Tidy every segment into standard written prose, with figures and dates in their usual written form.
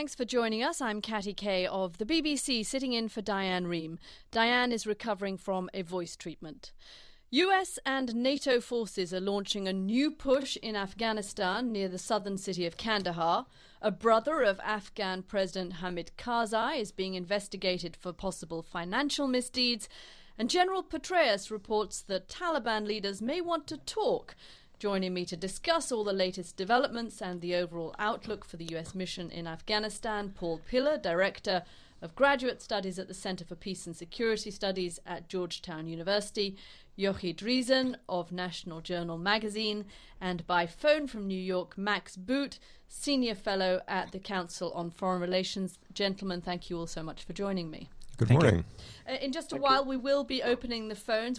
Thanks for joining us. I'm Katty Kay of the BBC, sitting in for Diane Ream. Diane is recovering from a voice treatment. US and NATO forces are launching a new push in Afghanistan near the southern city of Kandahar. A brother of Afghan President Hamid Karzai is being investigated for possible financial misdeeds. And General Petraeus reports that Taliban leaders may want to talk. Joining me to discuss all the latest developments and the overall outlook for the US mission in Afghanistan, Paul Pillar, Director of Graduate Studies at the Center for Peace and Security Studies at Georgetown University, Yochi Driesen of National Journal magazine, and by phone from New York, Max Boot, Senior Fellow at the Council on Foreign Relations. Gentlemen, thank you all so much for joining me. Good morning. In just a while, we will be opening the phones.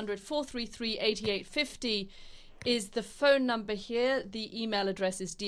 1-800-433-8850 is the phone number here. The email address is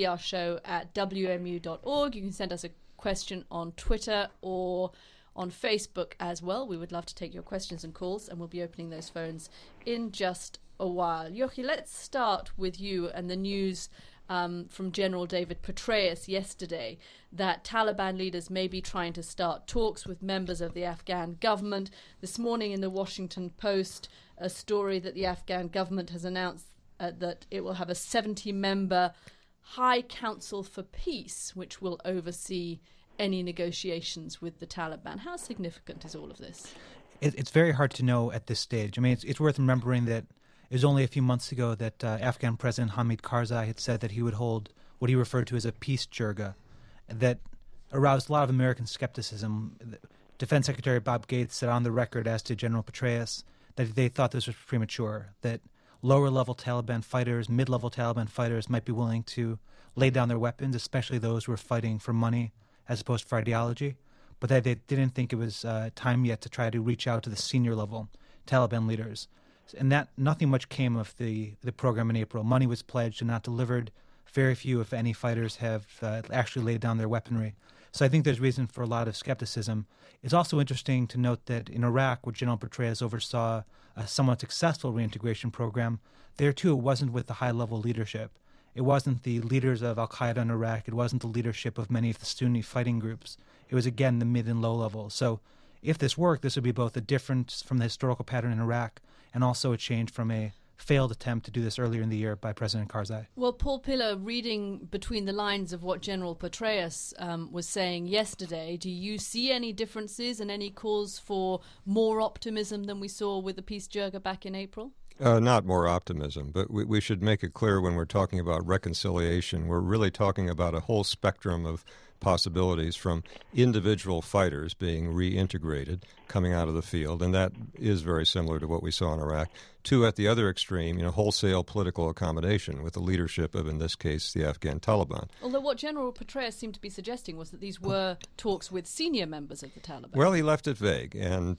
drshow@wmu.org. You can send us a question on Twitter or on Facebook as well. We would love to take your questions and calls, and we'll be opening those phones in just a while. Yochi, let's start with you and the news from General David Petraeus yesterday that Taliban leaders may be trying to start talks with members of the Afghan government. This morning in the Washington Post, a story that the Afghan government has announced that it will have a 70-member High Council for Peace, which will oversee any negotiations with the Taliban. How significant is all of this? It's very hard to know at this stage. I mean, it's worth remembering that it was only a few months ago that Afghan President Hamid Karzai had said that he would hold what he referred to as a peace jirga, that aroused a lot of American skepticism. Defense Secretary Bob Gates said on the record as to General Petraeus that they thought this was premature, that lower-level Taliban fighters, mid-level Taliban fighters might be willing to lay down their weapons, especially those who are fighting for money as opposed to for ideology, but that they didn't think it was time yet to try to reach out to the senior-level Taliban leaders. And that nothing much came of the program in April. Money was pledged and not delivered. Very few, if any, fighters have actually laid down their weaponry. So I think there's reason for a lot of skepticism. It's also interesting to note that in Iraq, where General Petraeus oversaw a somewhat successful reintegration program, there too it wasn't with the high-level leadership. It wasn't the leaders of al-Qaeda in Iraq. It wasn't the leadership of many of the Sunni fighting groups. It was, again, the mid and low level. So if this worked, this would be both a difference from the historical pattern in Iraq and also a change from a failed attempt to do this earlier in the year by President Karzai. Well, Paul Pillar, reading between the lines of what General Petraeus was saying yesterday, do you see any differences and any cause for more optimism than we saw with the peace jirga back in April? Not more optimism, but we should make it clear when we're talking about reconciliation, we're really talking about a whole spectrum of possibilities, from individual fighters being reintegrated, coming out of the field, and that is very similar to what we saw in Iraq, to, at the other extreme, wholesale political accommodation with the leadership of, in this case, the Afghan Taliban. Although what General Petraeus seemed to be suggesting was that these were talks with senior members of the Taliban. Well, he left it vague, and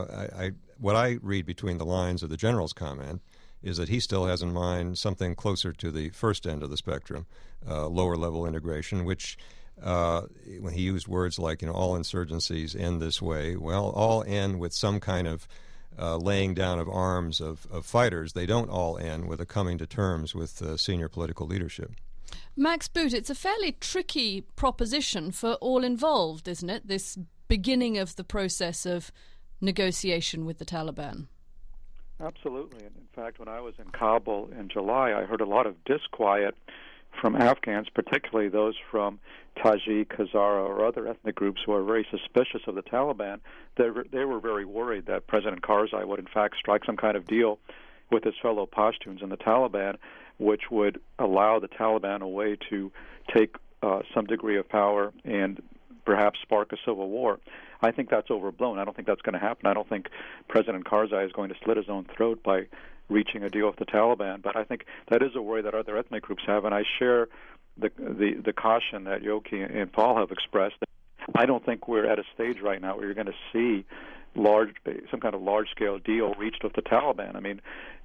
what I read between the lines of the General's comment is that he still has in mind something closer to the first end of the spectrum, lower-level integration, which when he used words like, all insurgencies end this way, well, all end with some kind of laying down of arms of fighters. They don't all end with a coming to terms with senior political leadership. Max Boot, it's a fairly tricky proposition for all involved, isn't it, this beginning of the process of negotiation with the Taliban? Absolutely. And in fact, when I was in Kabul in July, I heard a lot of disquiet from Afghans, particularly those from Tajik, Hazara, or other ethnic groups who are very suspicious of the Taliban. They were very worried that President Karzai would, in fact, strike some kind of deal with his fellow Pashtuns in the Taliban, which would allow the Taliban a way to take some degree of power and perhaps spark a civil war. I think that's overblown. I don't think that's going to happen. I don't think President Karzai is going to slit his own throat by reaching a deal with the Taliban. But I think that is a worry that other ethnic groups have, and I share the caution that Yochi and Paul have expressed. I don't think we're at a stage right now where you're going to see some kind of large-scale deal reached with the Taliban. I mean,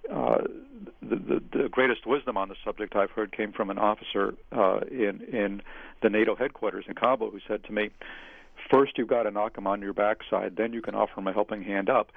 the greatest wisdom on the subject I've heard came from an officer in the NATO headquarters in Kabul who said to me, first you've got to knock them on your backside, then you can offer them a helping hand up.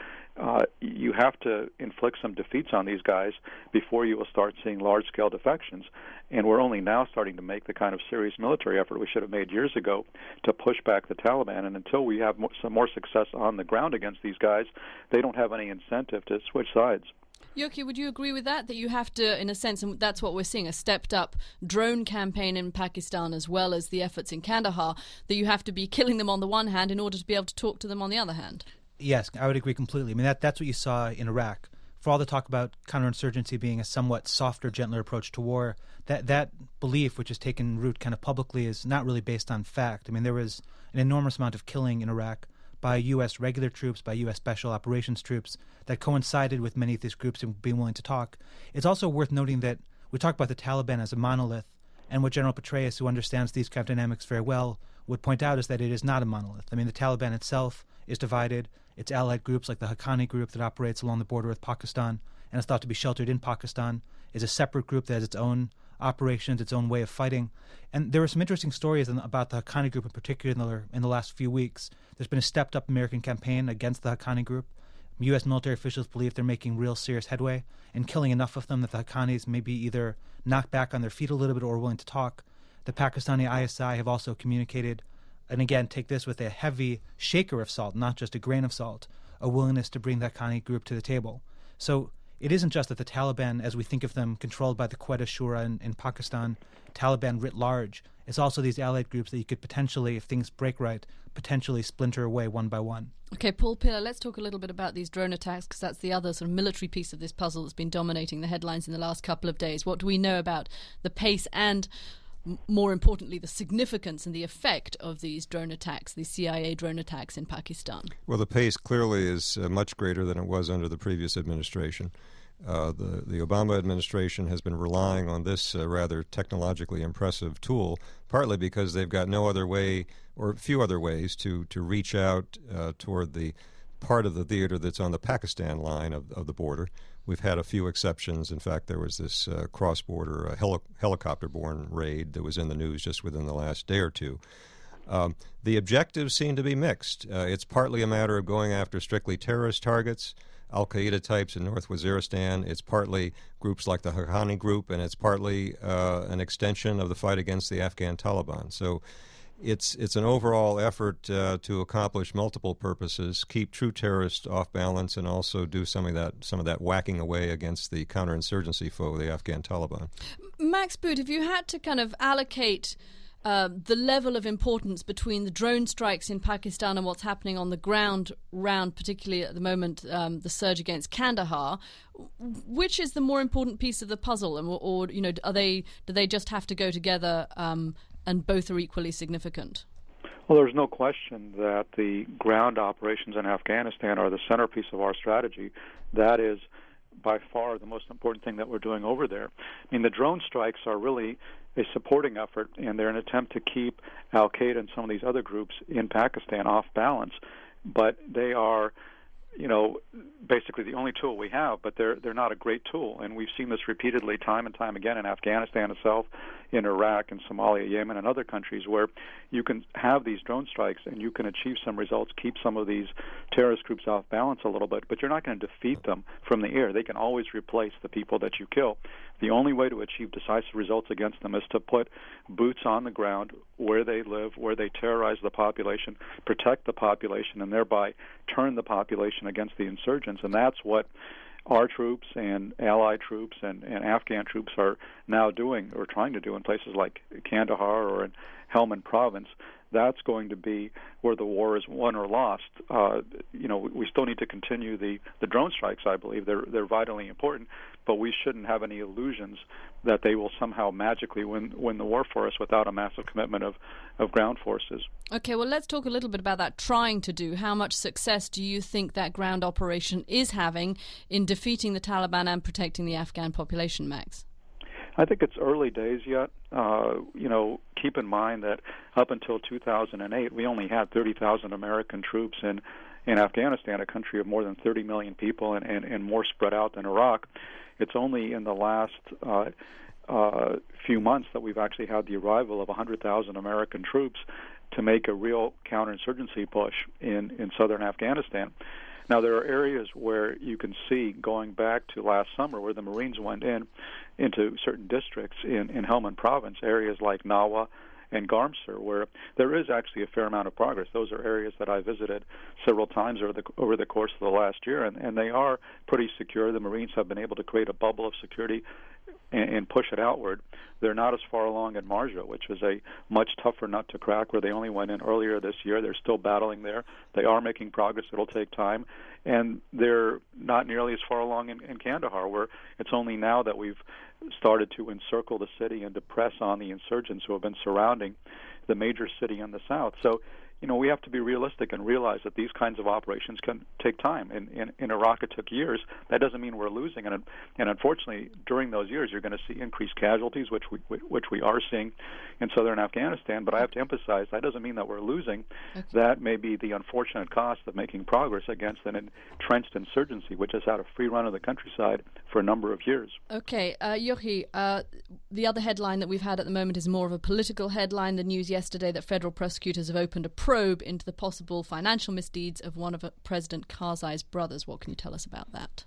You have to inflict some defeats on these guys before you will start seeing large-scale defections. And we're only now starting to make the kind of serious military effort we should have made years ago to push back the Taliban. And until we have some more success on the ground against these guys, they don't have any incentive to switch sides. Yoki, would you agree with that you have to, in a sense, and that's what we're seeing, a stepped-up drone campaign in Pakistan as well as the efforts in Kandahar, that you have to be killing them on the one hand in order to be able to talk to them on the other hand? Yes, I would agree completely. I mean, that's what you saw in Iraq. For all the talk about counterinsurgency being a somewhat softer, gentler approach to war, that belief, which has taken root kind of publicly, is not really based on fact. I mean, there was an enormous amount of killing in Iraq by U.S. regular troops, by U.S. special operations troops, that coincided with many of these groups being willing to talk. It's also worth noting that we talk about the Taliban as a monolith, and what General Petraeus, who understands these kind of dynamics very well, would point out is that it is not a monolith. I mean, the Taliban itself is divided. Its allied groups, like the Haqqani group that operates along the border with Pakistan and is thought to be sheltered in Pakistan, is a separate group that has its own operations, its own way of fighting. And there were some interesting stories about the Haqqani group in particular in the last few weeks. There's been a stepped-up American campaign against the Haqqani group. U.S. military officials believe they're making real serious headway and killing enough of them that the Haqqanis may be either knocked back on their feet a little bit or willing to talk. The Pakistani ISI have also communicated, and again, take this with a heavy shaker of salt, not just a grain of salt, a willingness to bring the Haqqani group to the table. So it isn't just that the Taliban, as we think of them, controlled by the Quetta Shura in Pakistan, Taliban writ large. It's also these allied groups that you could potentially, if things break right, potentially splinter away one by one. Okay, Paul Pillar, let's talk a little bit about these drone attacks, because that's the other sort of military piece of this puzzle that's been dominating the headlines in the last couple of days. What do we know about the pace and, more importantly, the significance and the effect of these drone attacks, these CIA drone attacks in Pakistan? Well, the pace clearly is much greater than it was under the previous administration. The Obama administration has been relying on this rather technologically impressive tool, partly because they've got no other way or few other ways to reach out toward the part of the theater that's on the Pakistan line of the border. We've had a few exceptions. In fact, there was this cross-border helicopter-borne raid that was in the news just within the last day or two. The objectives seem to be mixed. It's partly a matter of going after strictly terrorist targets, Al-Qaeda types in North Waziristan. It's partly groups like the Haqqani group, and it's partly an extension of the fight against the Afghan Taliban. So it's an overall effort to accomplish multiple purposes, keep true terrorists off balance, and also do some of that whacking away against the counterinsurgency foe, the Afghan Taliban. Max Boot, if you had to kind of allocate the level of importance between the drone strikes in Pakistan and what's happening on the ground, particularly at the moment, the surge against Kandahar, which is the more important piece of the puzzle, or do they just have to go together, and both are equally significant? Well, there's no question that the ground operations in Afghanistan are the centerpiece of our strategy. That is by far the most important thing that we're doing over there. I mean, the drone strikes are really a supporting effort, and they're an attempt to keep Al-Qaeda and some of these other groups in Pakistan off balance. But they are, basically the only tool we have, but they're not a great tool. And we've seen this repeatedly time and time again in Afghanistan itself, in Iraq and Somalia, Yemen, and other countries where you can have these drone strikes and you can achieve some results, keep some of these terrorist groups off balance a little bit, but you're not going to defeat them from the air. They can always replace the people that you kill. The only way to achieve decisive results against them is to put boots on the ground where they live, where they terrorize the population, protect the population, and thereby turn the population against the insurgents. And that's what our troops and allied troops and Afghan troops are now doing or trying to do in places like Kandahar or in Helmand province. That's going to be where the war is won or lost. We still need to continue the drone strikes, I believe. They're vitally important, but we shouldn't have any illusions that they will somehow magically win the war for us without a massive commitment of ground forces. Okay, well, let's talk a little bit about that trying to do. How much success do you think that ground operation is having in defeating the Taliban and protecting the Afghan population, Max? I think it's early days yet. Keep in mind that up until 2008, we only had 30,000 American troops in Afghanistan, a country of more than 30 million people and more spread out than Iraq. It's only in the last few months that we've actually had the arrival of 100,000 American troops. to make a real counterinsurgency push in southern Afghanistan. Now, there are areas where you can see, going back to last summer, where the Marines went into certain districts in Helmand province, areas like Nawa and Garmsur, where there is actually a fair amount of progress. Those are areas that I visited several times over the course of the last year, and they are pretty secure. The Marines have been able to create a bubble of security and push it outward. They're not as far along in Marja, which is a much tougher nut to crack, where they only went in earlier this year. They're still battling there. They are making progress. It'll take time. And they're not nearly as far along in Kandahar, where it's only now that we've started to encircle the city and to press on the insurgents who have been surrounding the major city in the south. So, we have to be realistic and realize that these kinds of operations can take time. In Iraq, it took years. That doesn't mean we're losing. And unfortunately, during those years, you're going to see increased casualties, which we are seeing in southern Afghanistan. But I have to emphasize, that doesn't mean that we're losing. Okay. That may be the unfortunate cost of making progress against an entrenched insurgency, which has had a free run of the countryside for a number of years. Okay, Yochi, the other headline that we've had at the moment is more of a political headline. The news yesterday that federal prosecutors have opened a probe into the possible financial misdeeds of one of President Karzai's brothers. What can you tell us about that?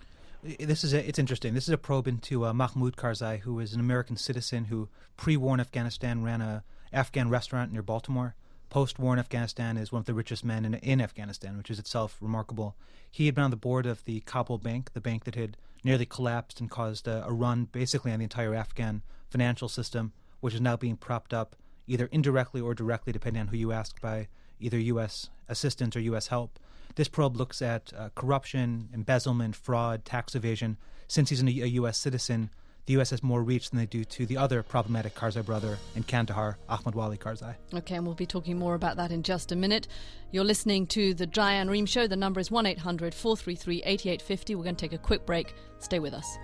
It's interesting. This is a probe into Mahmoud Karzai, who is an American citizen who, pre-war in Afghanistan, ran an Afghan restaurant near Baltimore. Post-war in Afghanistan, is one of the richest men in Afghanistan, which is itself remarkable. He had been on the board of the Kabul Bank, the bank that had nearly collapsed and caused a run basically on the entire Afghan financial system, which is now being propped up either indirectly or directly, depending on who you ask, by either U.S. assistance or U.S. help. This probe looks at corruption, embezzlement, fraud, tax evasion. Since he's a U.S. citizen, the U.S. has more reach than they do to the other problematic Karzai brother in Kandahar, Ahmad Wali Karzai. Okay, and we'll be talking more about that in just a minute. You're listening to The Diane Rehm Show. The number is 1-800-433-8850. We're going to take a quick break. Stay with us.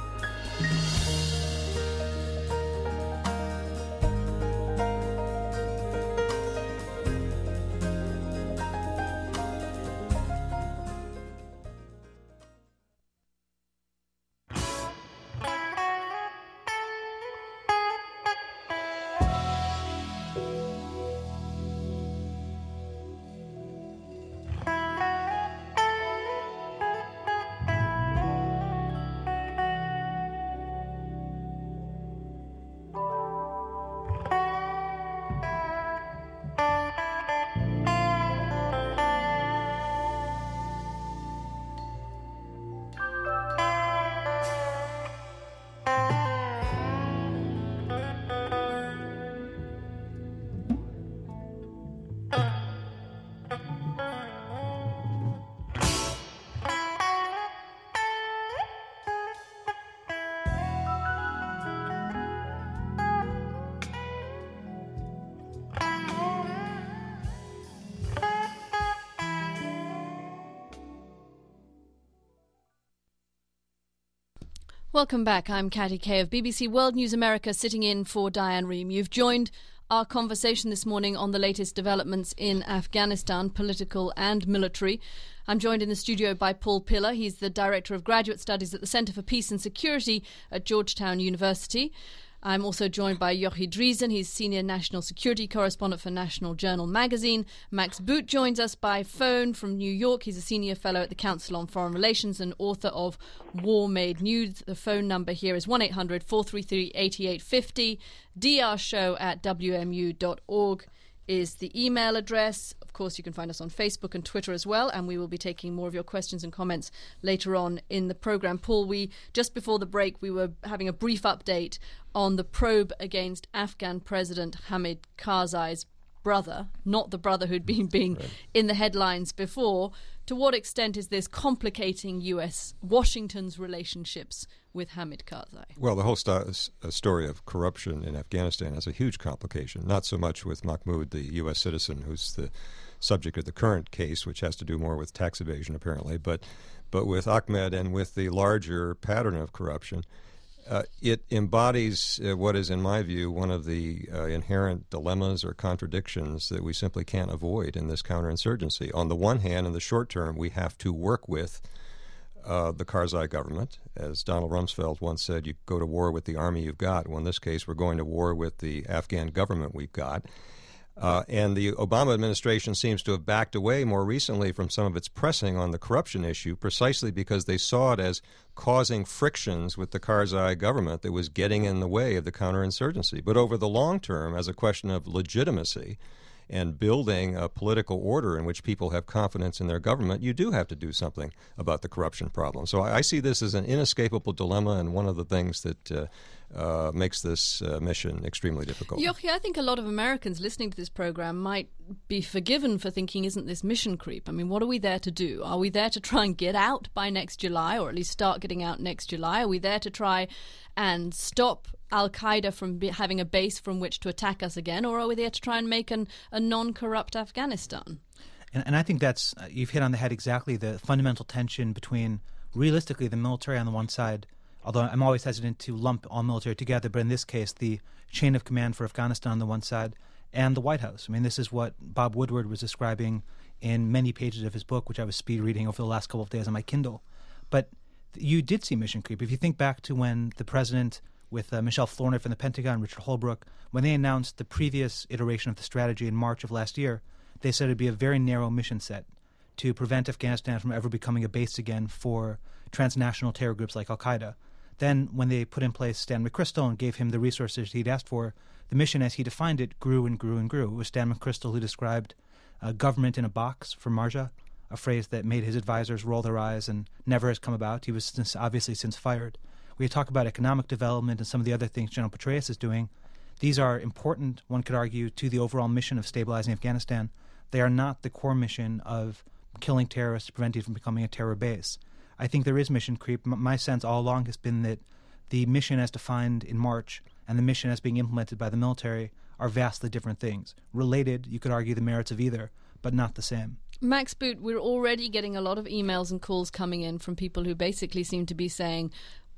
Welcome back. I'm Katty Kay of BBC World News America, sitting in for Diane Rehm. You've joined our conversation this morning on the latest developments in Afghanistan, political and military. I'm joined in the studio by Paul Pillar. He's the Director of Graduate Studies at the Centre for Peace and Security at Georgetown University. I'm also joined by Yochi Driesen. He's Senior National Security Correspondent for National Journal magazine. Max Boot joins us by phone from New York. He's a Senior Fellow at the Council on Foreign Relations and author of War Made New. The phone number here is 1-800-433-8850. drshow@wmu.org is the email address. Of course, you can find us on Facebook and Twitter as well, and we will be taking more of your questions and comments later on in the programme. Paul, just before the break, we were having a brief update on the probe against Afghan President Hamid Karzai's brother, not the brother who'd been right in the headlines before. To what extent is this complicating Washington's relationships with Hamid Karzai? Well, the whole story of corruption in Afghanistan has a huge complication, not so much with Mahmoud, the U.S. citizen, who's the subject of the current case, which has to do more with tax evasion, apparently, but with Ahmed and with the larger pattern of corruption. It embodies what is, in my view, one of the inherent dilemmas or contradictions that we simply can't avoid in this counterinsurgency. On the one hand, in the short term, we have to work with the Karzai government. As Donald Rumsfeld once said, you go to war with the army you've got. Well, in this case, we're going to war with the Afghan government we've got. And the Obama administration seems to have backed away more recently from some of its pressing on the corruption issue precisely because they saw it as causing frictions with the Karzai government that was getting in the way of the counterinsurgency. But over the long term, as a question of legitimacy and building a political order in which people have confidence in their government, you do have to do something about the corruption problem. So I see this as an inescapable dilemma and one of the things that makes this mission extremely difficult. Yochi, I think a lot of Americans listening to this program might be forgiven for thinking, isn't this mission creep? I mean, what are we there to do? Are we there to try and get out by next July, or at least start getting out next July? Are we there to try and stop Al-Qaeda from having a base from which to attack us again, or are we there to try and make a non-corrupt Afghanistan? And I think that's, you've hit on the head exactly, the fundamental tension between, realistically, the military on the one side, although I'm always hesitant to lump all military together, but in this case, the chain of command for Afghanistan on the one side, and the White House. I mean, this is what Bob Woodward was describing in many pages of his book, which I was speed reading over the last couple of days on my Kindle. But you did see mission creep. If you think back to when the president, with Michelle Flournoy from the Pentagon, Richard Holbrooke, when they announced the previous iteration of the strategy in March of last year, they said it would be a very narrow mission set to prevent Afghanistan from ever becoming a base again for transnational terror groups like Al-Qaeda. Then, when they put in place Stan McChrystal and gave him the resources he'd asked for, the mission, as he defined it, grew and grew and grew. It was Stan McChrystal who described government in a box for Marja, a phrase that made his advisors roll their eyes and never has come about. He was obviously since fired. We talk about economic development and some of the other things General Petraeus is doing. These are important, one could argue, to the overall mission of stabilizing Afghanistan. They are not the core mission of killing terrorists, preventing it from becoming a terror base. I think there is mission creep. My sense all along has been that the mission as defined in March and the mission as being implemented by the military are vastly different things. Related, you could argue the merits of either, but not the same. Max Boot, we're already getting a lot of emails and calls coming in from people who basically seem to be saying,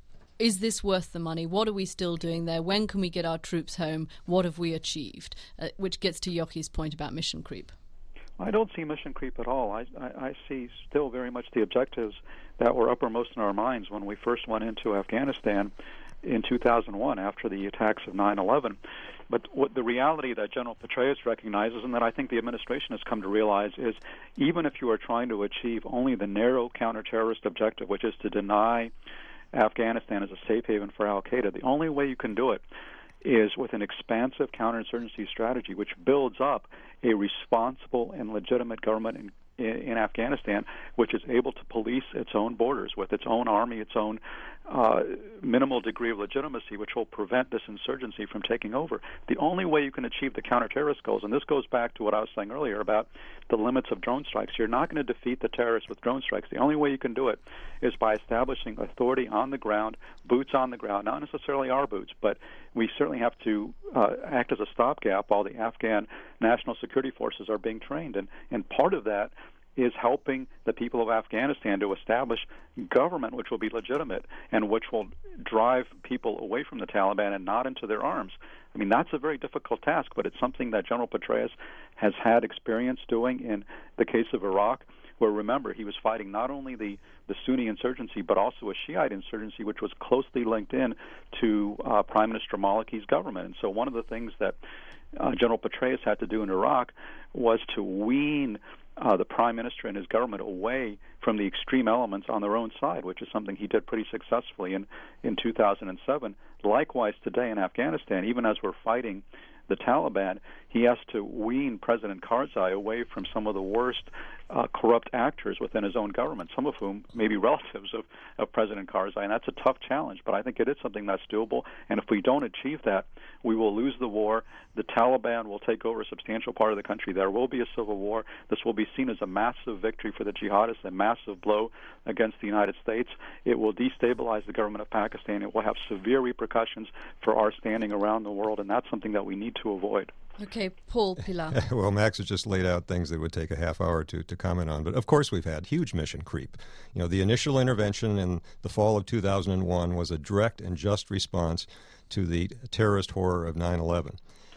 is this worth the money? What are we still doing there? When can we get our troops home? What have we achieved? Which gets to Yochi's point about mission creep. I don't see mission creep at all. I see still very much the objectives that were uppermost in our minds when we first went into Afghanistan in 2001 after the attacks of 9/11. But what the reality that General Petraeus recognizes, and that I think the administration has come to realize, is even if you are trying to achieve only the narrow counterterrorist objective, which is to deny Afghanistan as a safe haven for al-Qaeda, the only way you can do it is with an expansive counterinsurgency strategy which builds up a responsible and legitimate government in Afghanistan, which is able to police its own borders with its own army, its own minimal degree of legitimacy, which will prevent this insurgency from taking over. The only way you can achieve the counterterrorist goals, and this goes back to what I was saying earlier about the limits of drone strikes, you're not going to defeat the terrorists with drone strikes. The only way you can do it is by establishing authority on the ground, boots on the ground, not necessarily our boots, but we certainly have to act as a stopgap while the Afghan National Security Forces are being trained. And part of that is helping the people of Afghanistan to establish government which will be legitimate and which will drive people away from the Taliban and not into their arms. I mean, that's a very difficult task, but it's something that General Petraeus has had experience doing in the case of Iraq, where, remember, he was fighting not only the Sunni insurgency, but also a Shiite insurgency, which was closely linked in to Prime Minister Maliki's government. And so one of the things that General Petraeus had to do in Iraq was to wean the Prime Minister and his government away from the extreme elements on their own side, which is something he did pretty successfully in 2007. Likewise, today in Afghanistan, even as we're fighting the Taliban, he has to wean President Karzai away from some of the worst corrupt actors within his own government, some of whom may be relatives of President Karzai, and that's a tough challenge, but I think it is something that's doable, and if we don't achieve that, we will lose the war. The Taliban will take over a substantial part of the country. There will be a civil war. This will be seen as a massive victory for the jihadists, a massive blow against the United States. It will destabilize the government of Pakistan. It will have severe repercussions for our standing around the world, and that's something that we need to avoid. Okay, Paul Pillar. Well, Max has just laid out things that would take a half hour to comment on. But, of course, we've had huge mission creep. You know, the initial intervention in the fall of 2001 was a direct and just response to the terrorist horror of 9/11.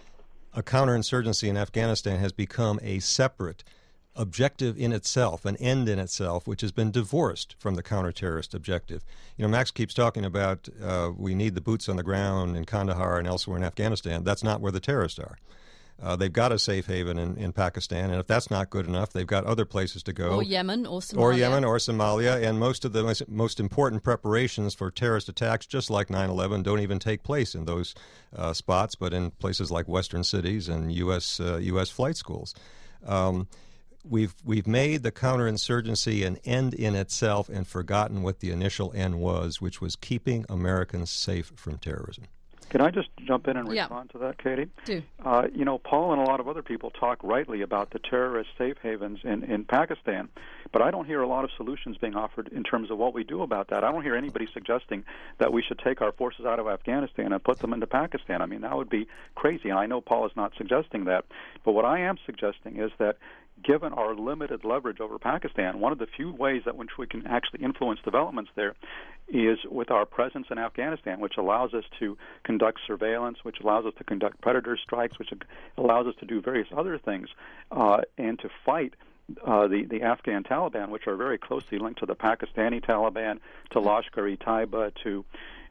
A counterinsurgency in Afghanistan has become a separate objective in itself, an end in itself, which has been divorced from the counter-terrorist objective. You know, Max keeps talking about we need the boots on the ground in Kandahar and elsewhere in Afghanistan. That's not where the terrorists are. They've got a safe haven in Pakistan, and if that's not good enough, they've got other places to go. Or Yemen or Somalia. Or Yemen or Somalia, and most of the most important preparations for terrorist attacks, just like 9/11, don't even take place in those spots, but in places like western cities and U.S. flight schools. We've made the counterinsurgency an end in itself and forgotten what the initial end was, which was keeping Americans safe from terrorism. Can I just jump in and respond to that, Katie? Do. Paul and a lot of other people talk rightly about the terrorist safe havens in Pakistan, but I don't hear a lot of solutions being offered in terms of what we do about that. I don't hear anybody suggesting that we should take our forces out of Afghanistan and put them into Pakistan. I mean, that would be crazy, and I know Paul is not suggesting that. But what I am suggesting is that given our limited leverage over Pakistan, one of the few ways that which we can actually influence developments there is with our presence in Afghanistan, which allows us to conduct surveillance, which allows us to conduct predator strikes, which allows us to do various other things, and to fight the Afghan Taliban, which are very closely linked to the Pakistani Taliban, to Lashkar-e-Taiba, to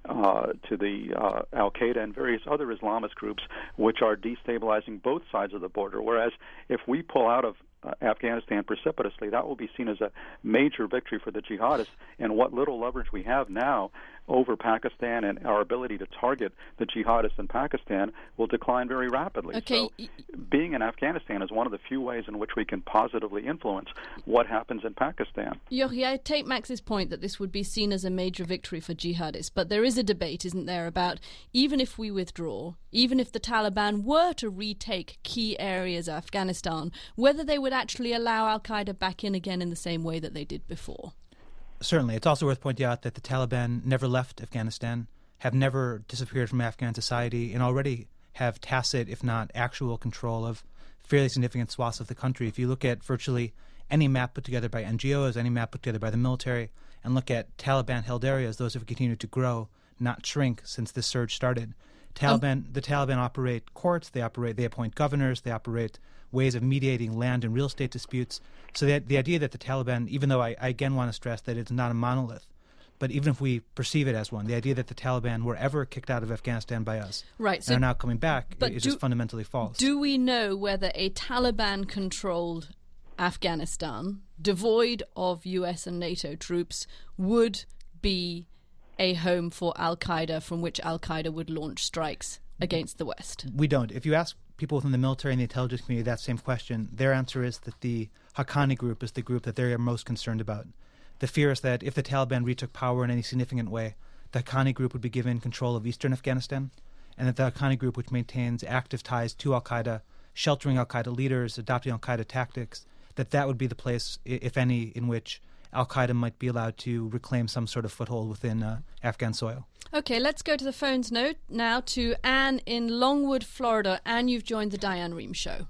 the Al-Qaeda and various other Islamist groups, which are destabilizing both sides of the border. Whereas if we pull out of Afghanistan precipitously, that will be seen as a major victory for the jihadists, and what little leverage we have now over Pakistan and our ability to target the jihadists in Pakistan will decline very rapidly. Okay. So being in Afghanistan is one of the few ways in which we can positively influence what happens in Pakistan. Yochi, I take Max's point that this would be seen as a major victory for jihadists, but there is a debate, isn't there, about even if we withdraw, even if the Taliban were to retake key areas of Afghanistan, whether they would actually allow Al-Qaeda back in again in the same way that they did before. Certainly. It's also worth pointing out that the Taliban never left Afghanistan, have never disappeared from Afghan society, and already have tacit, if not actual, control of fairly significant swaths of the country. If you look at virtually any map put together by NGOs, any map put together by the military, and look at Taliban-held areas, those have continued to grow, not shrink, since this surge started. The Taliban operate courts, they appoint governors, they operate ways of mediating land and real estate disputes. So the idea that the Taliban, even though I again want to stress that it's not a monolith, but even if we perceive it as one, the idea that the Taliban were ever kicked out of Afghanistan by us and are now coming back is just fundamentally false. Do we know whether a Taliban-controlled Afghanistan, devoid of US and NATO troops, would be a home for Al-Qaeda from which Al-Qaeda would launch strikes against the West? We don't. If you ask people within the military and the intelligence community that same question, their answer is that the Haqqani group is the group that they're most concerned about. The fear is that if the Taliban retook power in any significant way, the Haqqani group would be given control of eastern Afghanistan, and that the Haqqani group, which maintains active ties to Al-Qaeda, sheltering Al-Qaeda leaders, adopting Al-Qaeda tactics, that would be the place, if any, in which Al-Qaeda might be allowed to reclaim some sort of foothold within Afghan soil. Okay, let's go to the phones now to Anne in Longwood, Florida. Anne, you've joined the Diane Rehm Show.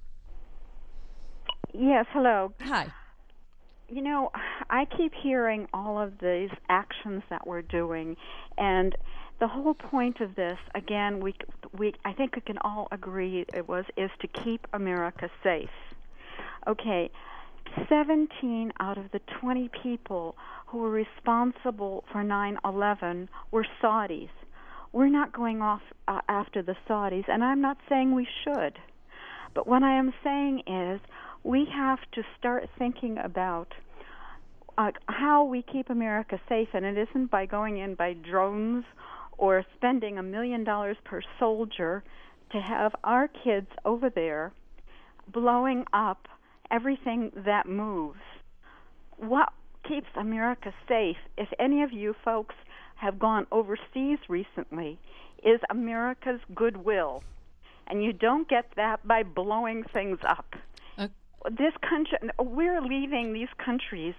Yes, hello. Hi. You know, I keep hearing all of these actions that we're doing, and the whole point of this, again, I think we can all agree is to keep America safe. Okay, 17 out of the 20 people who were responsible for 9/11 were Saudis. We're not going off after the Saudis, and I'm not saying we should. But what I am saying is we have to start thinking about how we keep America safe, and it isn't by going in by drones or spending $1 million per soldier to have our kids over there blowing up everything that moves. What keeps America safe, if any of you folks have gone overseas recently, is America's goodwill. And you don't get that by blowing things up. This country, we're leaving these countries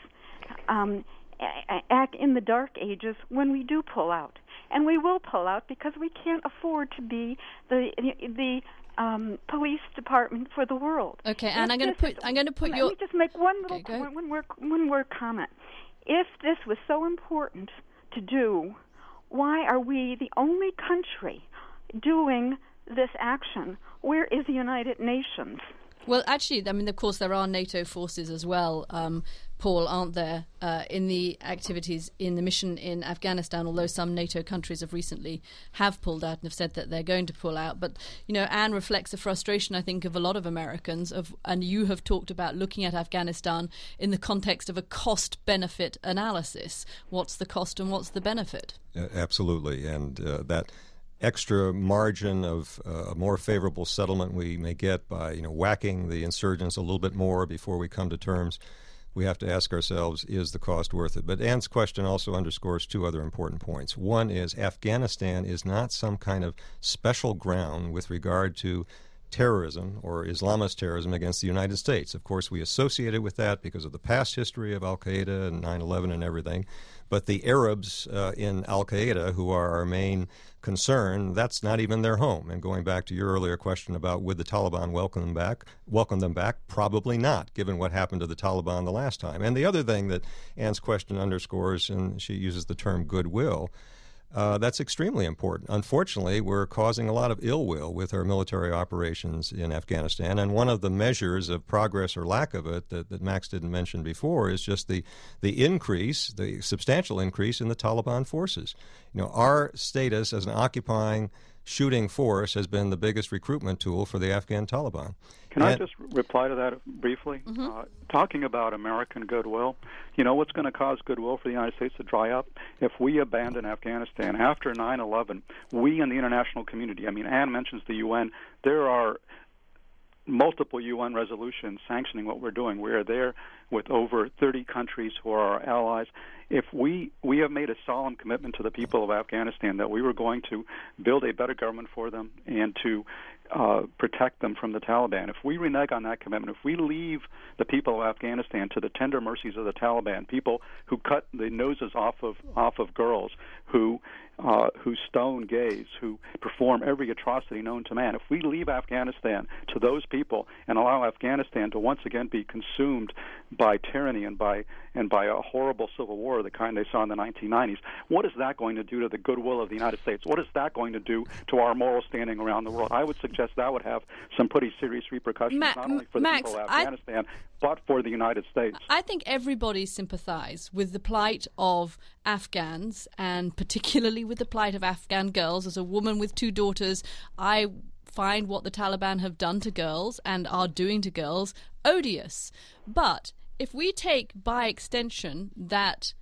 in the dark ages when we do pull out. And we will pull out because we can't afford to be the police department for the world. Okay, and I'm going to put your. Let me just make one word comment. If this was so important to do, why are we the only country doing this action? Where is the United Nations? Well, actually, I mean, of course, there are NATO forces as well, Paul, aren't there, in the activities in the mission in Afghanistan, although some NATO countries have pulled out and have said that they're going to pull out. But, Anne reflects the frustration, I think, of a lot of Americans, and you have talked about looking at Afghanistan in the context of a cost-benefit analysis. What's the cost and what's the benefit? Absolutely, and that extra margin of a more favorable settlement we may get by whacking the insurgents a little bit more before we come to terms, we have to ask ourselves, is the cost worth it? But Anne's question also underscores two other important points. One is Afghanistan is not some kind of special ground with regard to terrorism or Islamist terrorism against the United States. Of course, we associate it with that because of the past history of al-Qaeda and 9/11 and everything. But the Arabs in al-Qaeda, who are our main concern, that's not even their home. And going back to your earlier question about would the Taliban welcome them back, probably not, given what happened to the Taliban the last time. And the other thing that Anne's question underscores, and she uses the term goodwill, that's extremely important. Unfortunately, we're causing a lot of ill will with our military operations in Afghanistan, and one of the measures of progress or lack of it that Max didn't mention before is just the substantial increase in the Taliban forces. Our status as an occupying shooting force has been the biggest recruitment tool for the Afghan Taliban. Can I just reply to that briefly? Mm-hmm. Talking about American goodwill, what's going to cause goodwill for the United States to dry up? If we abandon Afghanistan after 9/11, we in the international community, Anne mentions the UN, there are multiple UN resolutions sanctioning what we're doing. We are there with over 30 countries who are our allies. If we have made a solemn commitment to the people of Afghanistan that we were going to build a better government for them and to protect them from the Taliban. If we renege on that commitment, if we leave the people of Afghanistan to the tender mercies of the Taliban, people who cut the noses off of girls, who stone gays, who perform every atrocity known to man, if we leave Afghanistan to those people and allow Afghanistan to once again be consumed by tyranny and by a horrible civil war, the kind they saw in the 1990s, what is that going to do to the goodwill of the United States? What is that going to do to our moral standing around the world? I would suggest that would have some pretty serious repercussions, not only for the people of Afghanistan, but for the United States. I think everybody sympathizes with the plight of Afghans, and particularly with the plight of Afghan girls. As a woman with two daughters, I find what the Taliban have done to girls and are doing to girls odious. But if we take by extension that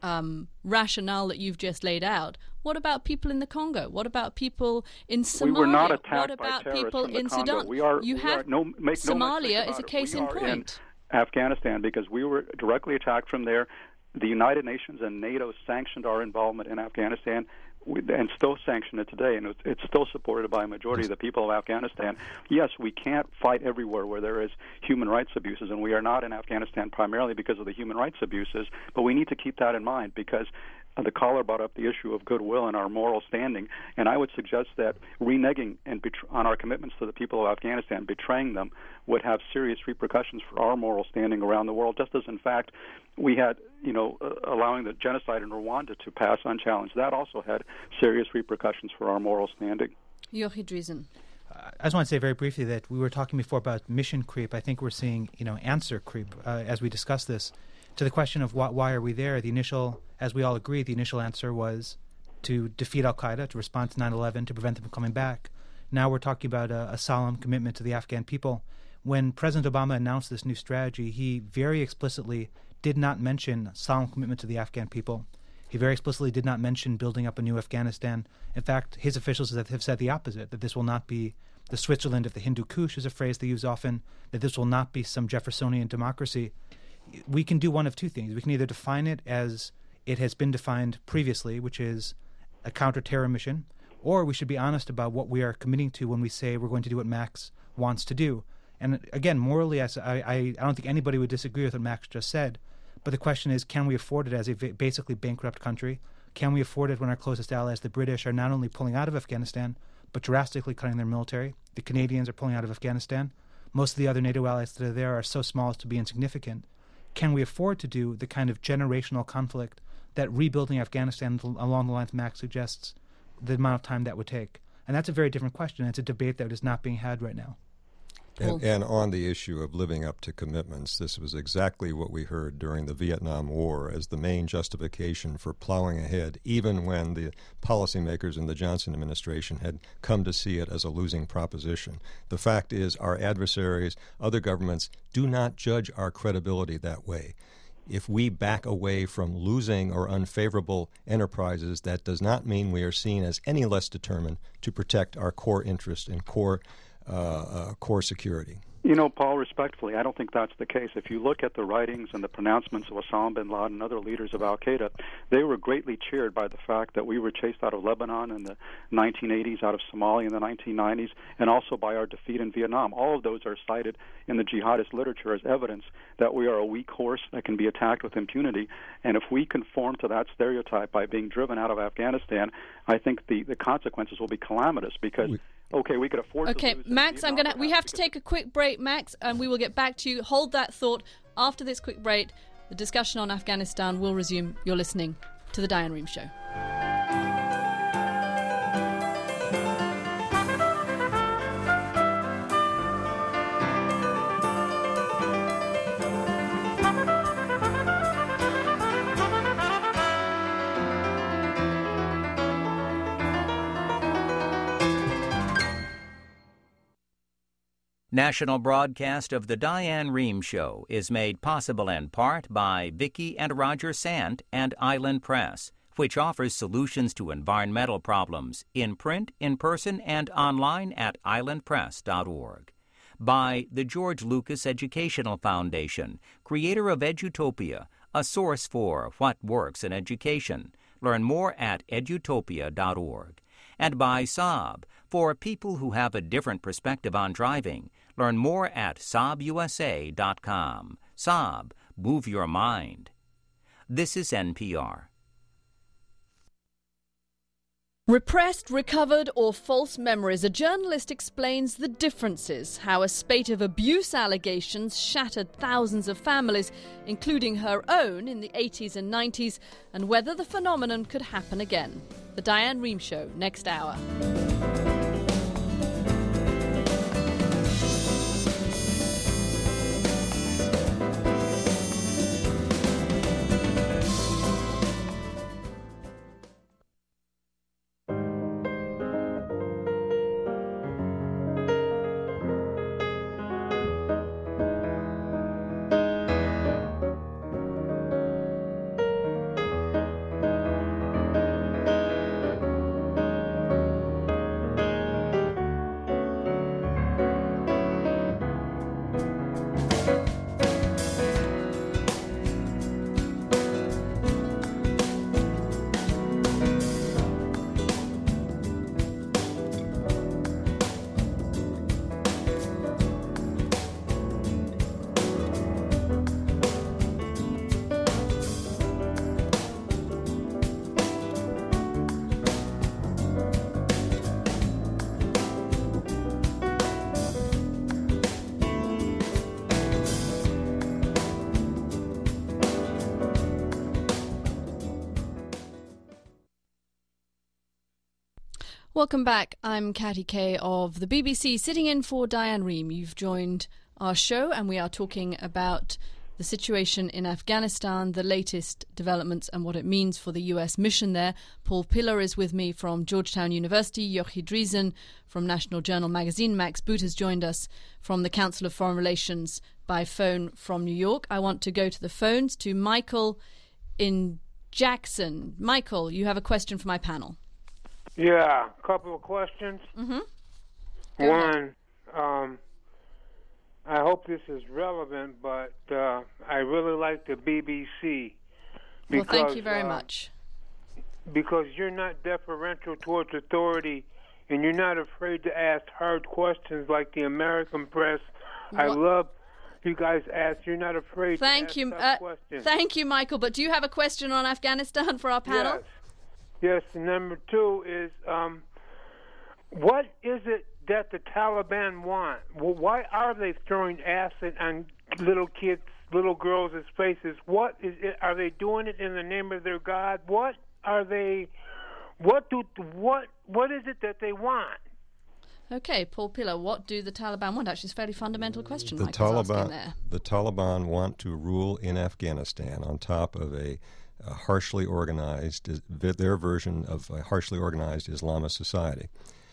rationale that you've just laid out, what about people in the Congo? What about people in Somalia? We were not attacked what by about terrorists people from the in Congo. Sudan? Somalia is a case in point. Afghanistan, because we were directly attacked from there. The United Nations and NATO sanctioned our involvement in Afghanistan and still sanction it today, and it's still supported by a majority of the people of Afghanistan. Yes, we can't fight everywhere where there is human rights abuses, and we are not in Afghanistan primarily because of the human rights abuses, but we need to keep that in mind because the caller brought up the issue of goodwill and our moral standing, and I would suggest that reneging on our commitments to the people of Afghanistan, betraying them, would have serious repercussions for our moral standing around the world, just as, in fact, we had, allowing the genocide in Rwanda to pass unchallenged. That also had serious repercussions for our moral standing. Yochi Driesen. I just want to say very briefly that we were talking before about mission creep. I think we're seeing, answer creep as we discuss this. To the question of why are we there, the initial, as we all agree, the initial answer was to defeat al-Qaeda, to respond to 9/11, to prevent them from coming back. Now we're talking about a solemn commitment to the Afghan people. When President Obama announced this new strategy, he very explicitly did not mention solemn commitment to the Afghan people. He very explicitly did not mention building up a new Afghanistan. In fact, his officials have said the opposite, that this will not be the Switzerland of the Hindu Kush, is a phrase they use often, that this will not be some Jeffersonian democracy. We can do one of two things. We can either define it as it has been defined previously, which is a counter-terror mission, or we should be honest about what we are committing to when we say we're going to do what Max wants to do. And again, morally, I don't think anybody would disagree with what Max just said, but the question is, can we afford it as a basically bankrupt country? Can we afford it when our closest allies, the British, are not only pulling out of Afghanistan, but drastically cutting their military? The Canadians are pulling out of Afghanistan. Most of the other NATO allies that are there are so small as to be insignificant. Can we afford to do the kind of generational conflict that rebuilding Afghanistan along the lines Max suggests, the amount of time that would take? And that's a very different question. It's a debate that is not being had right now. And on the issue of living up to commitments, this was exactly what we heard during the Vietnam War as the main justification for plowing ahead, even when the policymakers in the Johnson administration had come to see it as a losing proposition. The fact is, our adversaries, other governments, do not judge our credibility that way. If we back away from losing or unfavorable enterprises, that does not mean we are seen as any less determined to protect our core interest and core security. You know, Paul, respectfully, I don't think that's the case. If you look at the writings and the pronouncements of Osama bin Laden and other leaders of al-Qaeda, they were greatly cheered by the fact that we were chased out of Lebanon in the 1980s, out of Somalia in the 1990s, and also by our defeat in Vietnam. All of those are cited in the jihadist literature as evidence that we are a weak horse that can be attacked with impunity. And if we conform to that stereotype by being driven out of Afghanistan, I think the consequences will be calamitous because... Okay, we could afford to lose. Max, we have to take a quick break, Max, and we will get back to you. Hold that thought. After this quick break, the discussion on Afghanistan will resume. You're listening to The Diane Rehm Show. National broadcast of The Diane Rehm Show is made possible in part by Vicki and Roger Sant and Island Press, which offers solutions to environmental problems in print, in person, and online at islandpress.org. By the George Lucas Educational Foundation, creator of Edutopia, a source for what works in education. Learn more at edutopia.org. And by Saab, for people who have a different perspective on driving. Learn more at SaabUSA.com. Saab, move your mind. This is NPR. Repressed, recovered, or false memories. A journalist explains the differences, how a spate of abuse allegations shattered thousands of families, including her own in the 80s and 90s, and whether the phenomenon could happen again. The Diane Rehm Show, next hour. Welcome back. I'm Katty Kay of the BBC, sitting in for Diane Rehm. You've joined our show, and we are talking about the situation in Afghanistan, the latest developments and what it means for the US mission there. Paul Pillar is with me from Georgetown University, Yochi Driesen from National Journal Magazine. Max Boot has joined us from the Council of Foreign Relations by phone from New York. I want to go to the phones to Michael in Jackson. Michael, you have a question for my panel. Yeah, a couple of questions. Mm-hmm. One, I hope this is relevant, but I really like the BBC. Well, thank you very much. Because you're not deferential towards authority, and you're not afraid to ask hard questions like the American press. I love you guys ask. You're not afraid to ask tough questions. Thank you, Michael. But do you have a question on Afghanistan for our panel? Yes. And number two is, what is it that the Taliban want? Well, why are they throwing acid on little kids, little girls' faces? What is it? Are they doing it in the name of their God? What are they? What is it that they want? Okay, Paul Pillar, what do the Taliban want? Actually, it's a fairly fundamental question. The Mike was asking there. The Taliban want to rule in Afghanistan on top of a harshly organized, their version of a harshly organized Islamist society.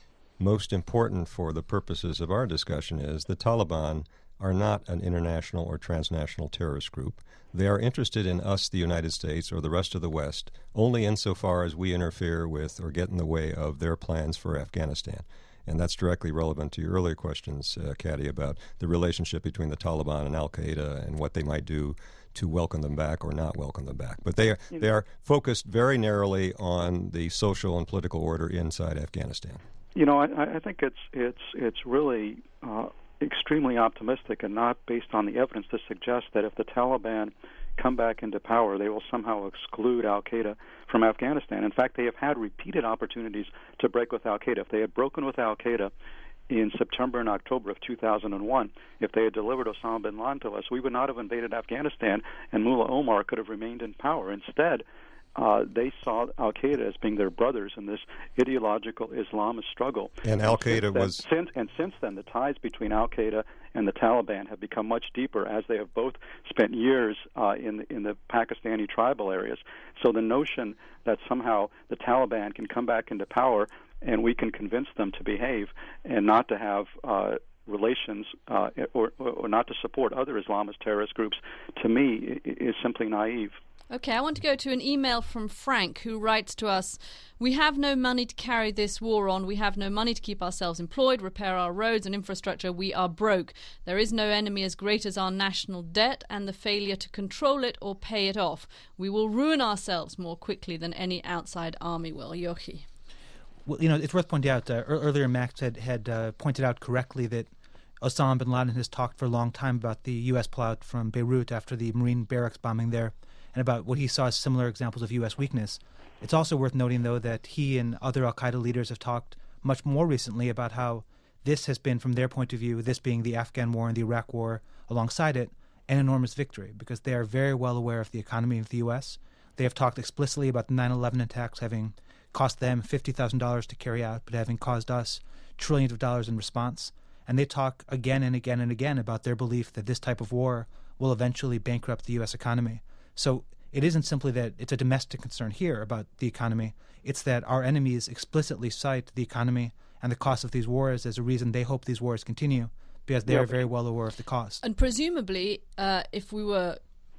Most important for the purposes of our discussion is the Taliban are not an international or transnational terrorist group. They are interested in us, the United States, or the rest of the West, only insofar as we interfere with or get in the way of their plans for Afghanistan. And that's directly relevant to your earlier questions, Caddy, about the relationship between the Taliban and al-Qaeda and what they might do to welcome them back or not welcome them back. But they are focused very narrowly on the social and political order inside Afghanistan. You know, I think it's really extremely optimistic and not based on the evidence to suggest that if the Taliban come back into power, they will somehow exclude al-Qaeda from Afghanistan. In fact, they have had repeated opportunities to break with al-Qaeda. If they had broken with al-Qaeda in September and October of 2001, if they had delivered Osama bin Laden to us, we would not have invaded Afghanistan, and Mullah Omar could have remained in power. Instead, they saw al-Qaeda as being their brothers in this ideological Islamist struggle. And al-Qaeda was... Since then, the ties between al-Qaeda and the Taliban have become much deeper, as they have both spent years in the Pakistani tribal areas. So the notion that somehow the Taliban can come back into power and we can convince them to behave and not to have relations or not to support other Islamist terrorist groups, to me, is simply naive. Okay, I want to go to an email from Frank, who writes to us, "We have no money to carry this war on. We have no money to keep ourselves employed, repair our roads and infrastructure. We are broke. There is no enemy as great as our national debt and the failure to control it or pay it off. We will ruin ourselves more quickly than any outside army will." Yochi. Well, you know, it's worth pointing out, earlier Max had pointed out correctly that Osama bin Laden has talked for a long time about the U.S. pullout from Beirut after the Marine barracks bombing there, and about what he saw as similar examples of U.S. weakness. It's also worth noting, though, that he and other al-Qaeda leaders have talked much more recently about how this has been, from their point of view, this being the Afghan war and the Iraq war alongside it, an enormous victory, because they are very well aware of the economy of the U.S. They have talked explicitly about the 9/11 attacks having cost them $50,000 to carry out, but having caused us trillions of dollars in response. And they talk again and again and again about their belief that this type of war will eventually bankrupt the U.S. economy. So it isn't simply that it's a domestic concern here about the economy. It's that our enemies explicitly cite the economy and the cost of these wars as a reason they hope these wars continue, because they are very well aware of the cost. And presumably, if we were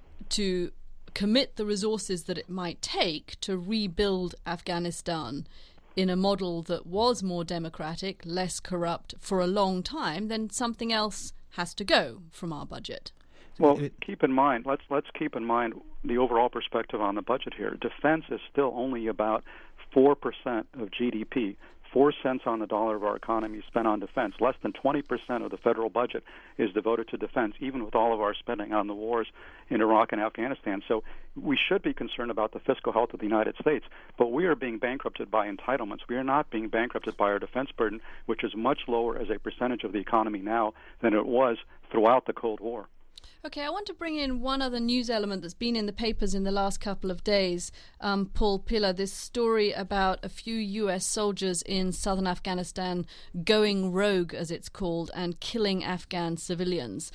to commit the resources that it might take to rebuild Afghanistan in a model that was more democratic, less corrupt for a long time, then something else has to go from our budget. Well, keep in mind, let's keep in mind the overall perspective on the budget here. Defense is still only about 4% of GDP. 4 cents on the dollar of our economy is spent on defense. Less than 20% of the federal budget is devoted to defense, even with all of our spending on the wars in Iraq and Afghanistan. So we should be concerned about the fiscal health of the United States, but we are being bankrupted by entitlements. We are not being bankrupted by our defense burden, which is much lower as a percentage of the economy now than it was throughout the Cold War. Okay, I want to bring in one other news element that's been in the papers in the last couple of days. Paul Pillar, this story about a few U.S. soldiers in southern Afghanistan going rogue, as it's called, and killing Afghan civilians.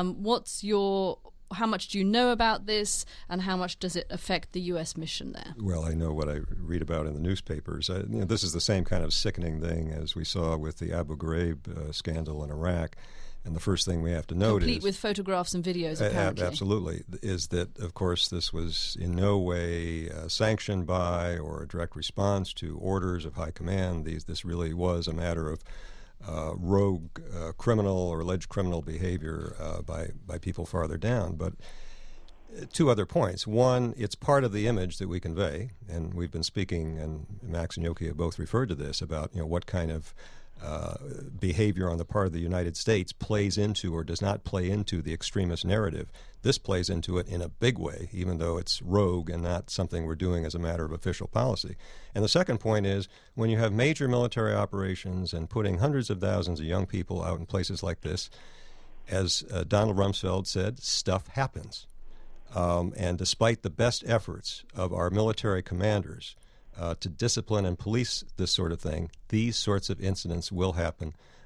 How much do you know about this, and how much does it affect the U.S. mission there? Well, I know what I read about in the newspapers. This is the same kind of sickening thing as we saw with the Abu Ghraib scandal in Iraq. And the first thing we have to note Complete with photographs and videos, apparently. Absolutely, is that, of course, this was in no way sanctioned by or a direct response to orders of high command. This really was a matter of rogue criminal or alleged criminal behavior by people farther down. But two other points. One, it's part of the image that we convey, and we've been speaking, and Max and Yochi have both referred to this, about what kind of behavior on the part of the United States plays into or does not play into the extremist narrative. This plays into it in a big way, even though it's rogue and not something we're doing as a matter of official policy. And the second point is, when you have major military operations and putting hundreds of thousands of young people out in places like this, as Donald Rumsfeld said, stuff happens. And despite the best efforts of our military commanders to discipline and police this sort of thing, these sorts of incidents will happen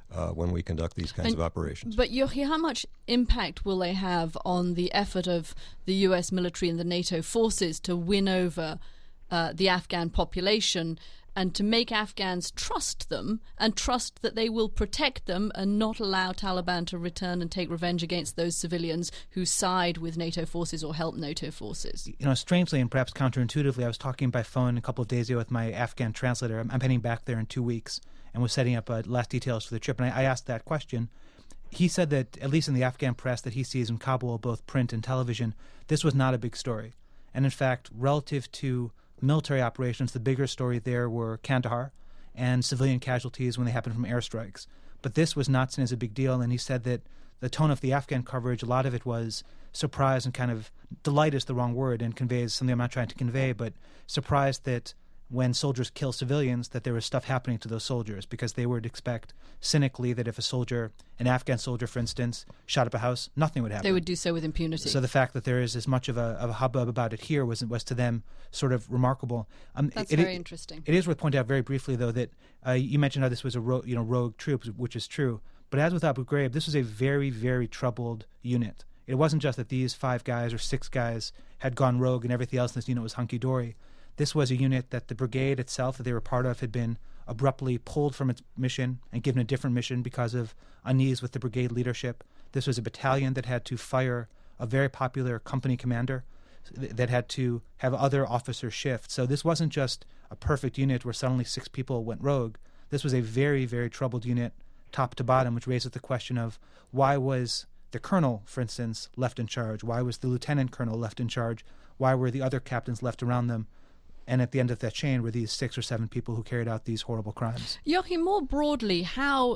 when we conduct these kinds of operations. But Yochi, how much impact will they have on the effort of the U.S. military and the NATO forces to win over the Afghan population and to make Afghans trust them and trust that they will protect them and not allow Taliban to return and take revenge against those civilians who side with NATO forces or help NATO forces? Strangely and perhaps counterintuitively, I was talking by phone a couple of days ago with my Afghan translator. I'm heading back there in 2 weeks and was setting up last details for the trip. And I asked that question. He said that, at least in the Afghan press that he sees in Kabul, both print and television, this was not a big story. And in fact, relative to military operations, the bigger story there were Kandahar and civilian casualties when they happened from airstrikes. But this was not seen as a big deal, and he said that the tone of the Afghan coverage, a lot of it was surprise and kind of delight is the wrong word and conveys something I'm not trying to convey, but surprised that when soldiers kill civilians, that there was stuff happening to those soldiers, because they would expect cynically that if an Afghan soldier, for instance, shot up a house, nothing would happen. They would do so with impunity. So the fact that there is as much of a hubbub about it here was to them sort of remarkable. That's very interesting. It is worth pointing out very briefly, though, that you mentioned how this was a rogue troops, which is true. But as with Abu Ghraib, this was a very, very troubled unit. It wasn't just that these 5 guys or 6 guys had gone rogue and everything else in this unit was hunky-dory. This was a unit that the brigade itself that they were part of had been abruptly pulled from its mission and given a different mission because of unease with the brigade leadership. This was a battalion that had to fire a very popular company commander that had to have other officers shift. So this wasn't just a perfect unit where suddenly 6 people went rogue. This was a very, very troubled unit, top to bottom, which raises the question of why was the colonel, for instance, left in charge? Why was the lieutenant colonel left in charge? Why were the other captains left around them? And at the end of that chain were these 6 or 7 people who carried out these horrible crimes. Joachim, more broadly, how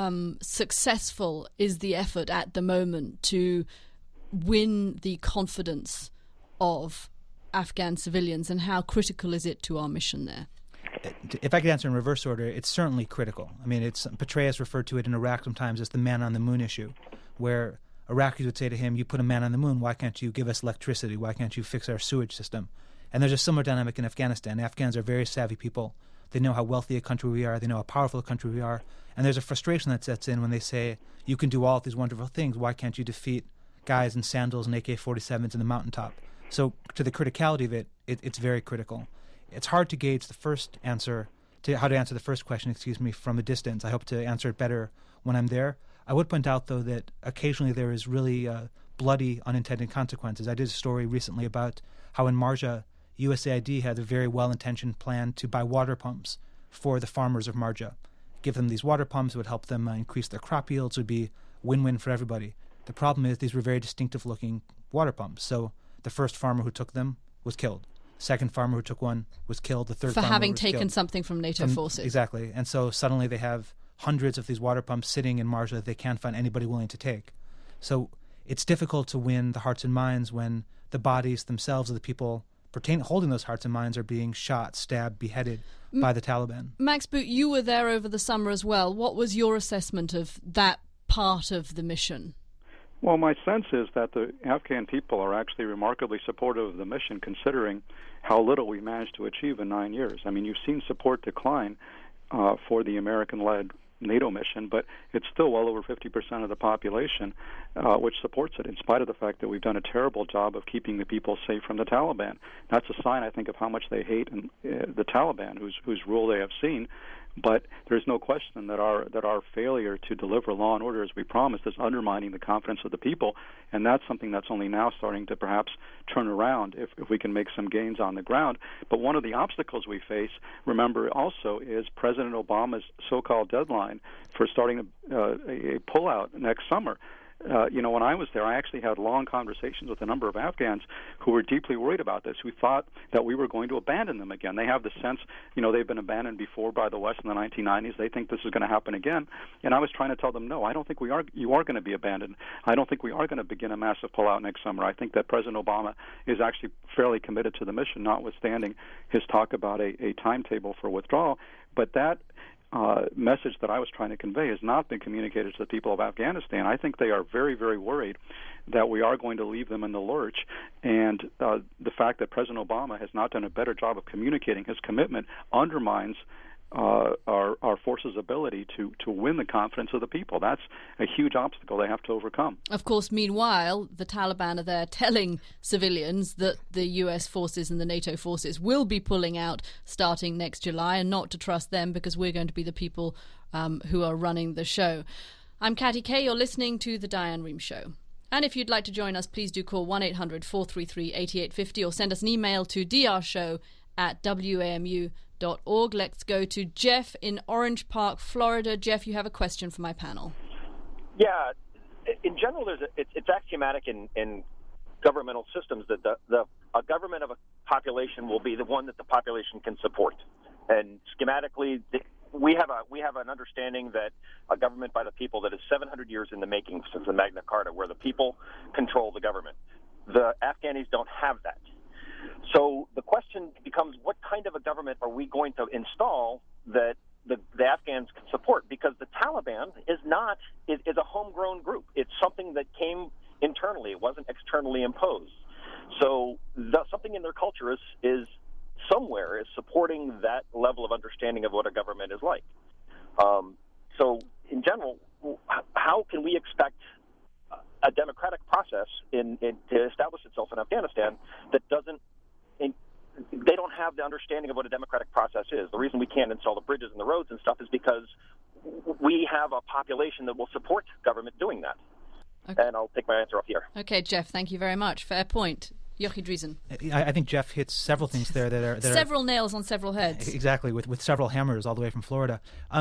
successful is the effort at the moment to win the confidence of Afghan civilians, and how critical is it to our mission there? If I could answer in reverse order, it's certainly critical. I mean, Petraeus referred to it in Iraq sometimes as the man on the moon issue, where Iraqis would say to him, you put a man on the moon, why can't you give us electricity? Why can't you fix our sewage system? And there's a similar dynamic in Afghanistan. Afghans are very savvy people. They know how wealthy a country we are. They know how powerful a country we are. And there's a frustration that sets in when they say, you can do all of these wonderful things. Why can't you defeat guys in sandals and AK-47s in the mountaintop? So to the criticality of it, it's very critical. It's hard to gauge the first answer, to how to answer the first question, from a distance. I hope to answer it better when I'm there. I would point out, though, that occasionally there is really bloody unintended consequences. I did a story recently about how in Marja, USAID had a very well-intentioned plan to buy water pumps for the farmers of Marja. Give them these water pumps, it would help them increase their crop yields, it would be win-win for everybody. The problem is these were very distinctive-looking water pumps, so the first farmer who took them was killed. The second farmer who took one was killed. The third farmer was killed. For having taken something from NATO forces. Exactly. And so suddenly they have hundreds of these water pumps sitting in Marja that they can't find anybody willing to take. So it's difficult to win the hearts and minds when the bodies themselves of the people holding those hearts and minds are being shot, stabbed, beheaded by the Taliban. Max Boot, you were there over the summer as well. What was your assessment of that part of the mission? Well, my sense is that the Afghan people are actually remarkably supportive of the mission, considering how little we managed to achieve in 9 years. I mean, you've seen support decline for the American-led NATO mission, but it's still well over 50% of the population which supports it, in spite of the fact that we've done a terrible job of keeping the people safe from the Taliban. That's a sign, I think, of how much they hate the Taliban, whose rule they have seen. But there's no question that our failure to deliver law and order as we promised is undermining the confidence of the people, and that's something that's only now starting to perhaps turn around if we can make some gains on the ground. But one of the obstacles we face, remember, also is President Obama's so-called deadline for starting a pullout next summer. When I was there, I actually had long conversations with a number of Afghans who were deeply worried about this, who thought that we were going to abandon them again. They have the sense, they've been abandoned before by the West in the 1990s. They think this is going to happen again. And I was trying to tell them, no, I don't think you are going to be abandoned. I don't think we are going to begin a massive pullout next summer. I think that President Obama is actually fairly committed to the mission, notwithstanding his talk about a timetable for withdrawal. But that message that I was trying to convey has not been communicated to the people of Afghanistan. I think they are very, very worried that we are going to leave them in the lurch, and the fact that President Obama has not done a better job of communicating his commitment undermines our forces' ability to win the confidence of the people. That's a huge obstacle they have to overcome. Of course, meanwhile, the Taliban are there telling civilians that the US forces and the NATO forces will be pulling out starting next July, and not to trust them because we're going to be the people who are running the show. I'm Katty Kay. You're listening to The Diane Rehm Show. And if you'd like to join us, please do call 1-800-433-8850 or send us an email to drshow@wamu.org. Let's go to Jeff in Orange Park, Florida. Jeff, you have a question for my panel. Yeah. In general, it's axiomatic in governmental systems that a government of a population will be the one that the population can support. And schematically, we have an understanding that a government by the people that is 700 years in the making since the Magna Carta, where the people control the government. The Afghanis don't have that. So the question becomes, what kind of a government are we going to install that the Afghans can support? Because the Taliban is a homegrown group. It's something that came internally. It wasn't externally imposed. So something in their culture is somewhere is supporting that level of understanding of what a government is like. So in general, how can we expect a democratic process to establish itself in Afghanistan that doesn't? They don't have the understanding of what a democratic process is. The reason we can't install the bridges and the roads and stuff is because we have a population that will support government doing that. Okay. And I'll take my answer off here. Okay, Jeff, thank you very much. Fair point. Yochi Driesen. I think Jeff hits several things there that are several nails on several heads. Exactly, with several hammers all the way from Florida.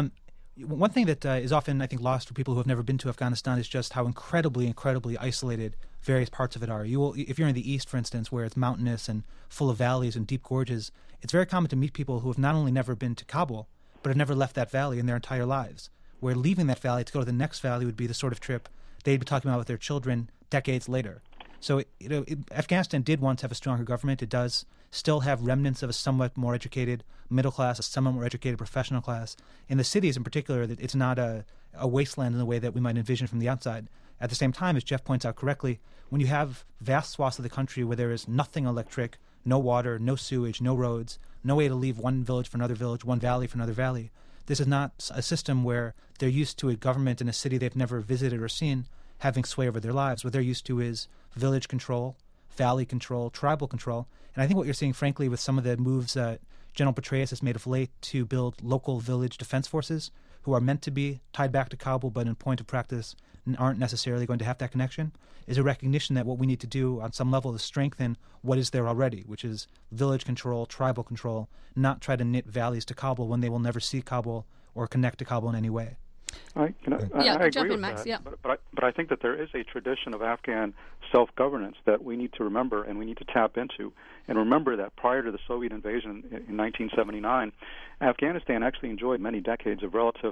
One thing that is often, I think, lost for people who have never been to Afghanistan is just how incredibly isolated various parts of it are. If you're in the east, for instance, where it's mountainous and full of valleys and deep gorges, it's very common to meet people who have not only never been to Kabul, but have never left that valley in their entire lives, where leaving that valley to go to the next valley would be the sort of trip they'd be talking about with their children decades later. So, Afghanistan did once have a stronger government. It does still have remnants of a somewhat more educated middle class, a somewhat more educated professional class. In the cities in particular, it's not a wasteland in the way that we might envision from the outside. At the same time, as Jeff points out correctly, when you have vast swaths of the country where there is nothing electric, no water, no sewage, no roads, no way to leave one village for another village, one valley for another valley, this is not a system where they're used to a government in a city they've never visited or seen having sway over their lives. What they're used to is village control, valley control, tribal control. And I think what you're seeing, frankly, with some of the moves that General Petraeus has made of late to build local village defense forces who are meant to be tied back to Kabul, but in point of practice aren't necessarily going to have that connection, is a recognition that what we need to do on some level is strengthen what is there already, which is village control, tribal control, not try to knit valleys to Kabul when they will never see Kabul or connect to Kabul in any way. I agree with Max, that, yeah. but I think that there is a tradition of Afghan self-governance that we need to remember and we need to tap into. And remember that prior to the Soviet invasion in 1979, Afghanistan actually enjoyed many decades of relative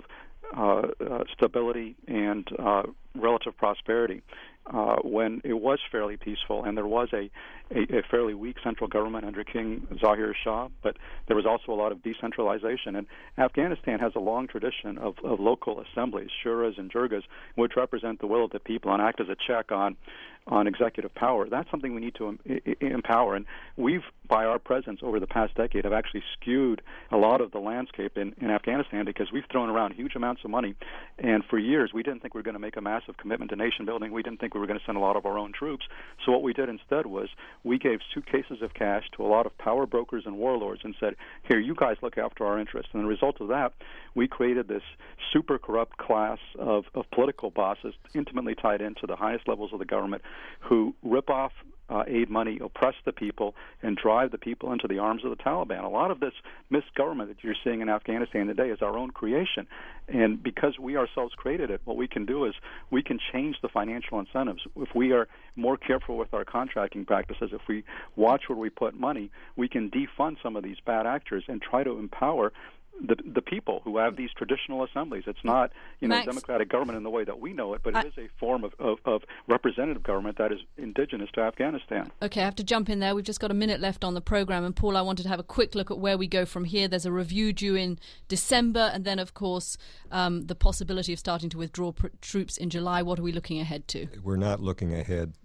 stability and relative prosperity when it was fairly peaceful, and there was a fairly weak central government under King Zahir Shah, but there was also a lot of decentralization. And Afghanistan has a long tradition of local assemblies, shuras and jirgas, which represent the will of the people and act as a check on executive power. That's something we need to empower. And we've, by our presence over the past decade, have actually skewed a lot of the landscape in Afghanistan because we've thrown around huge amounts of money. And for years, we didn't think we were going to make a massive commitment to nation building. We didn't think we were going to send a lot of our own troops. So what we did instead was we gave suitcases of cash to a lot of power brokers and warlords and said, here, you guys look after our interests. And the result of that, we created this super corrupt class of political bosses intimately tied into the highest levels of the government who rip off aid money, oppress the people, and drive the people into the arms of the Taliban. A lot of this misgovernment that you're seeing in Afghanistan today is our own creation. And because we ourselves created it, what we can do is we can change the financial incentives. If we are more careful with our contracting practices, if we watch where we put money, we can defund some of these bad actors and try to empower the people who have these traditional assemblies. It's not, Max, democratic government in the way that we know it, but it is a form of representative government that is indigenous to Afghanistan. Okay, I have to jump in there. We've just got a minute left on the program, and Paul, I wanted to have a quick look at where we go from here. There's a review due in December, and then, of course, the possibility of starting to withdraw troops in July. What are we looking ahead to? We're not looking ahead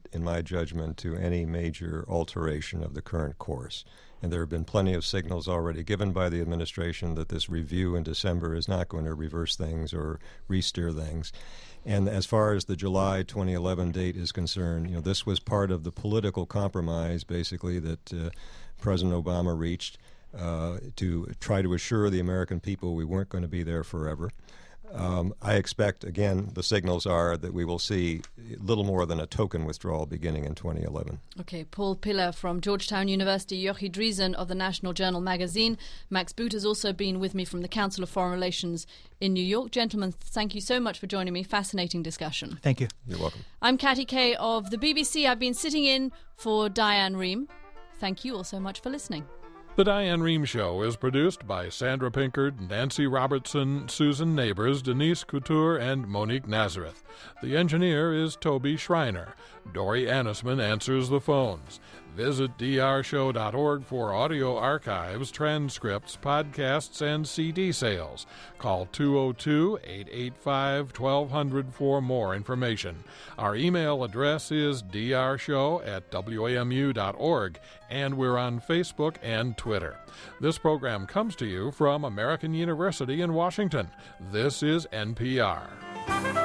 in my judgment, to any major alteration of the current course. And there have been plenty of signals already given by the administration that this review in December is not going to reverse things or re-steer things. And as far as the July 2011 date is concerned, this was part of the political compromise, basically, that President Obama reached to try to assure the American people we weren't going to be there forever. I expect, again, the signals are that we will see little more than a token withdrawal beginning in 2011. Okay, Paul Piller from Georgetown University, Yochi Driesen of the National Journal magazine. Max Boot has also been with me from the Council of Foreign Relations in New York. Gentlemen, thank you so much for joining me. Fascinating discussion. Thank you. You're welcome. I'm Katty Kay of the BBC. I've been sitting in for Diane Rehm. Thank you all so much for listening. The Diane Rehm Show is produced by Sandra Pinkard, Nancy Robertson, Susan Neighbors, Denise Couture, and Monique Nazareth. The engineer is Toby Schreiner. Dory Annisman answers the phones. Visit drshow.org for audio archives, transcripts, podcasts, and CD sales. Call 202-885-1200 for more information. Our email address is drshow@wamu.org, and we're on Facebook and Twitter. This program comes to you from American University in Washington. This is NPR.